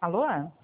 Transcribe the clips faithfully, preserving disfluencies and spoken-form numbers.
Alô?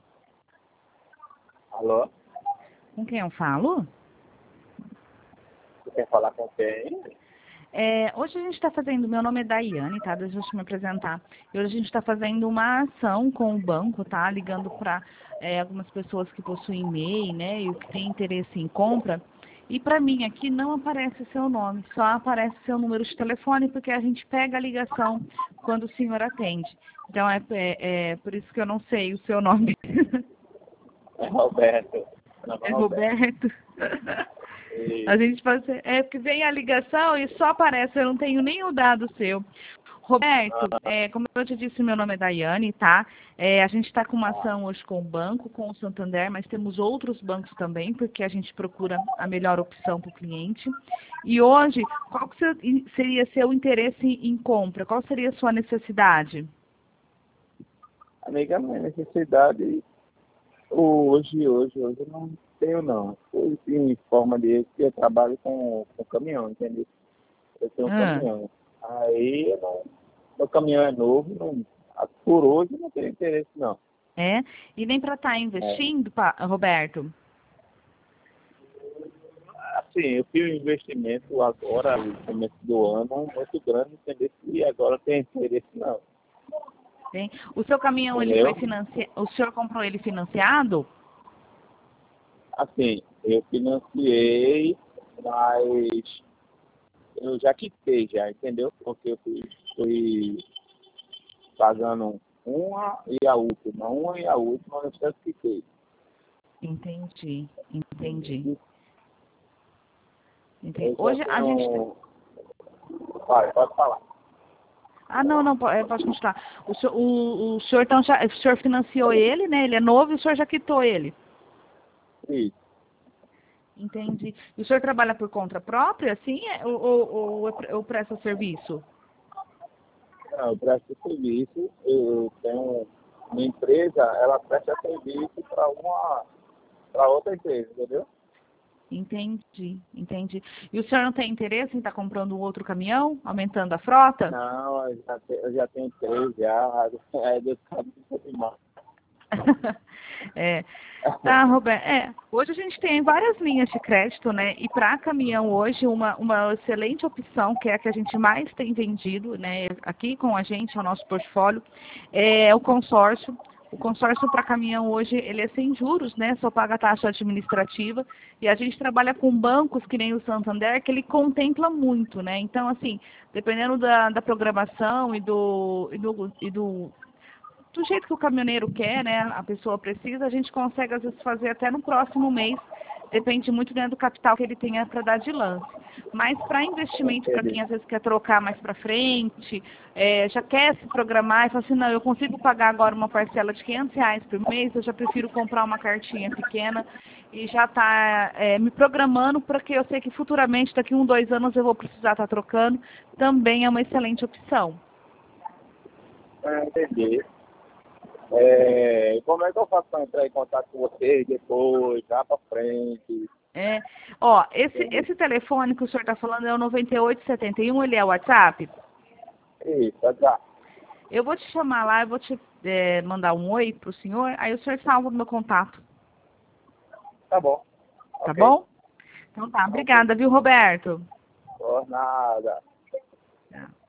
Alô? Com quem eu falo? Você quer falar com quem? É, hoje a gente está fazendo, meu nome é Daiane, tá? Deixa eu me apresentar. E hoje a gente está fazendo uma ação com o banco, tá? Ligando para é, algumas pessoas que possuem e mail, né? E o que tem interesse em compra. E para mim aqui não aparece seu nome, só aparece seu número de telefone, porque a gente pega a ligação quando o senhor atende. Então é, é, é por isso que eu não sei o seu nome. É Roberto. Meu nome É é Roberto. Roberto. E, A gente faz, é porque vem a ligação e só aparece, eu não tenho nem o dado seu. Roberto, ah, é, como eu te disse, meu nome é Daiane, tá? É, a gente está com uma ação hoje com o banco, com o Santander, mas temos outros bancos também, porque a gente procura a melhor opção para o cliente. E hoje, qual que ser- seria seu interesse em compra? Qual seria a sua necessidade? amiga, minha necessidade hoje, hoje, hoje eu não tenho não. Hoje, em forma de que eu trabalho com, com caminhão, entendeu? Eu tenho um Ah, caminhão. Aí eu não, meu caminhão é novo, não, por hoje não tenho interesse não. é? E nem para estar É, investindo, pa- Roberto? assim, eu fiz um investimento agora, no começo do ano, muito grande, entendeu? E agora tem interesse não. Tem? O seu caminhão, ele foi Entendeu? financiado, o senhor comprou ele financiado? Assim, eu financiei, mas eu já quitei já, entendeu? Porque eu fui, fui pagando uma e a última, uma e a última, eu já quitei. Entendi, entendi, entendi. Eu já Hoje a gente... tenho. Vai, pode falar. Ah, não, não, po- é, pode continuar. O senhor, o, o senhor, então, já, o senhor financiou ele, né? Ele é novo e o senhor já quitou ele. Isso. Entendi. E o senhor trabalha por conta própria, assim, é- ou, ou, ou, é pre- ou presta serviço? Não, eu presto serviço, eu tenho uma empresa, ela presta serviço para uma para outra empresa, entendeu? Entendi, entendi. E o senhor não tem interesse em estar comprando um outro caminhão, aumentando a frota? Não, eu já, te- eu já tenho três já, é, Deus sabe que eu tenho mais. É. Tá, Roberto. É, hoje a gente tem várias linhas de crédito, né? E para caminhão hoje, uma, uma excelente opção, que é a que a gente mais tem vendido, né? Aqui com a gente, é o nosso portfólio, é o consórcio. O consórcio para caminhão hoje, ele é sem juros, né? Só paga a taxa administrativa. E a gente trabalha com bancos que nem o Santander, que ele contempla muito, né? Então, assim, dependendo da, da programação e do, e do, e do do jeito que o caminhoneiro quer, né, a pessoa precisa, a gente consegue às vezes fazer até no próximo mês, depende muito, né, do capital que ele tenha para dar de lance. Mas para investimento, para quem Entendeu? às vezes quer trocar mais para frente, é, já quer se programar e fala assim, não, eu consigo pagar agora uma parcela de quinhentos reais por mês, eu já prefiro comprar uma cartinha pequena e já está é, me programando porque eu sei que futuramente, daqui um, dois anos, eu vou precisar estar trocando, também é uma excelente opção. Ah, entendi. É, como é que eu faço para entrar em contato com vocês depois, já para frente? É, ó, esse, Entendeu? esse telefone que o senhor está falando é o noventa e oito setenta e um, ele é o WhatsApp? Isso, já. Eu vou te chamar lá, eu vou te é, mandar um oi pro senhor, aí o senhor salva o meu contato, Tá bom. tá Ok. bom? Então tá, Ok. obrigada, viu, Roberto? Por nada. Tá.